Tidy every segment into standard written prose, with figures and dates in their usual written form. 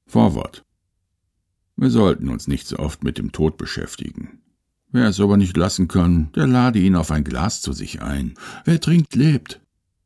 Vorwort. Wir sollten uns nicht so oft mit dem Tod beschäftigen. Wer es aber nicht lassen kann, der lade ihn auf ein Glas zu sich ein. Wer trinkt, lebt.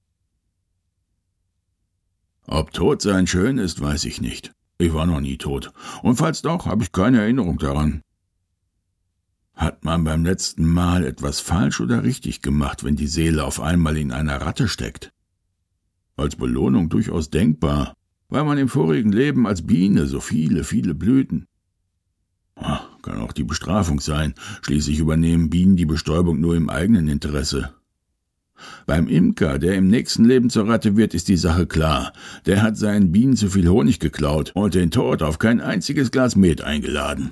Ob Todsein schön ist, weiß ich nicht. Ich war noch nie tot. Und falls doch, habe ich keine Erinnerung daran. Hat man beim letzten Mal etwas falsch oder richtig gemacht, wenn die Seele auf einmal in einer Ratte steckt? Als Belohnung durchaus denkbar, weil man im vorigen Leben als Biene so viele Blüten. Kann auch die Bestrafung sein, schließlich übernehmen Bienen die Bestäubung nur im eigenen Interesse. Beim Imker, der im nächsten Leben zur Ratte wird, ist die Sache klar. Der hat seinen Bienen zu viel Honig geklaut und den Tod auf kein einziges Glas Met eingeladen.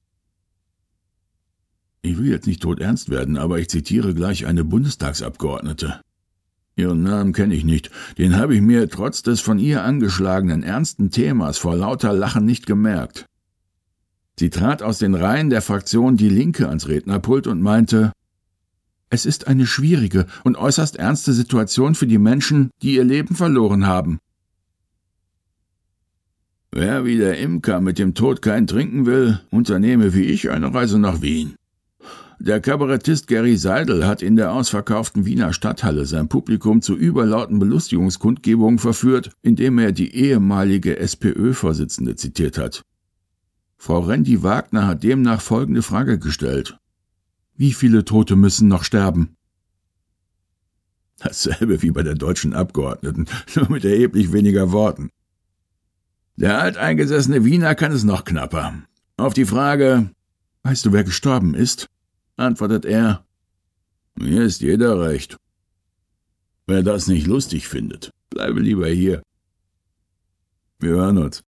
Ich will jetzt nicht todernst werden, aber ich zitiere gleich eine Bundestagsabgeordnete. Ihren Namen kenne ich nicht, den habe ich mir trotz des von ihr angeschlagenen ernsten Themas vor lauter Lachen nicht gemerkt. Sie trat aus den Reihen der Fraktion Die Linke ans Rednerpult und meinte: Es ist eine schwierige und äußerst ernste Situation für die Menschen, die ihr Leben verloren haben. Wer wie der Imker mit dem Tod kein Trinken will, unternehme wie ich eine Reise nach Wien. Der Kabarettist Gary Seidel hat in der ausverkauften Wiener Stadthalle sein Publikum zu überlauten Belustigungskundgebungen verführt, indem er die ehemalige SPÖ-Vorsitzende zitiert hat. Frau Rendi Wagner hat demnach folgende Frage gestellt: Wie viele Tote müssen noch sterben? Dasselbe wie bei der deutschen Abgeordneten, nur mit erheblich weniger Worten. Der alteingesessene Wiener kann es noch knapper. Auf die Frage: Weißt du, wer gestorben ist?, antwortet er: Mir ist jeder recht. Wer das nicht lustig findet, bleibe lieber hier. Wir hören uns.